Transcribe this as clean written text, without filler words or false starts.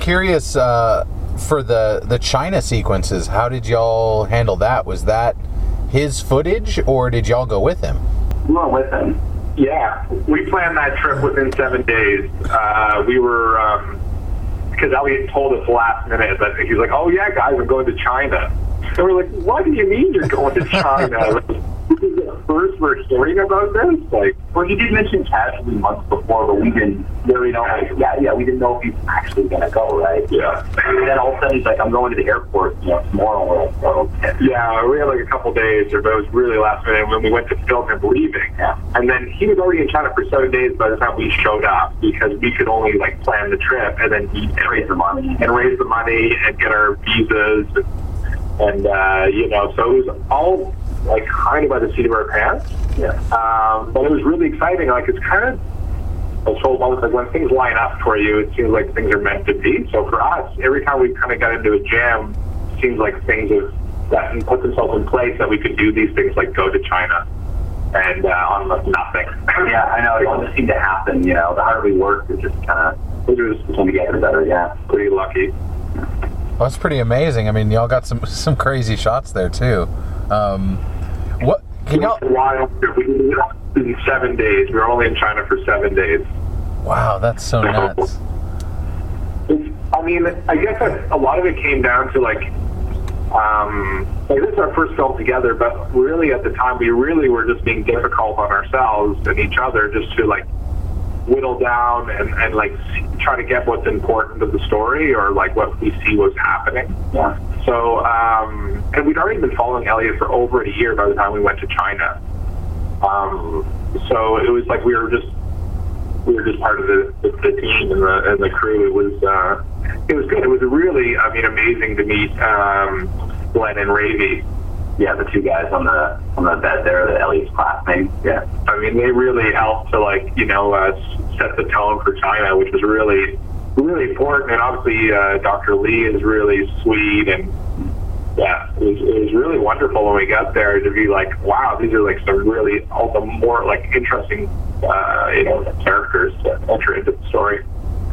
curious, for the China sequences, how did y'all handle that? Was that his footage, or did y'all go with him? We went with him. Yeah, we planned that trip within 7 days. We were, because Elliot told us last minute that he's like, oh yeah, guys, I'm going to China. And we're like, what do you mean you're going to China? This is the first we're hearing about this? Like, well, he did mention casually months before, but we didn't really know. We didn't know if he's actually going to go, right? Yeah. And then all of a sudden he's like, I'm going to the airport, tomorrow. Yeah, we had like a couple days, but it was really last minute when we went to film him leaving. Yeah. And then he was already in China for 7 days by the time we showed up, because we could only like plan the trip and then raise the money and get our visas and so it was all like kind of by the seat of our pants. Yeah. But it was really exciting. Like, it's kind of, I was told once, like, when things line up for you, it seems like things are meant to be. So for us, every time we kind of got into a jam, it seems like things have gotten put themselves in place that we could do these things, like go to China and on nothing. Yeah, I know. It all just seemed to happen. The harder we worked, it just kind of came together better. Yeah, pretty lucky. Well, that's pretty amazing. I mean, y'all got some crazy shots there too. What can y'all? Wild. We did it in 7 days. We were only in China for 7 days. Wow, that's so nuts. I mean, I guess a lot of it came down to like this is our first film together, but really at the time we really were just being difficult on ourselves and each other, just to like whittle down and like try to get what's important to the story, or like what we see was happening. Yeah. So, and we'd already been following Elliot for over a year by the time we went to China. So it was like we were just part of the team and the crew. It was good. It was really, amazing to meet Glenn and Ravi. Yeah, the two guys on the bed there, the Elliot's classmates. Yeah. I mean, they really helped to set the tone for China, which was really, really important. And obviously, Dr. Lee is really sweet, and yeah, it was really wonderful when we got there to be like, wow, these are like some really all the more like interesting characters to enter into the story.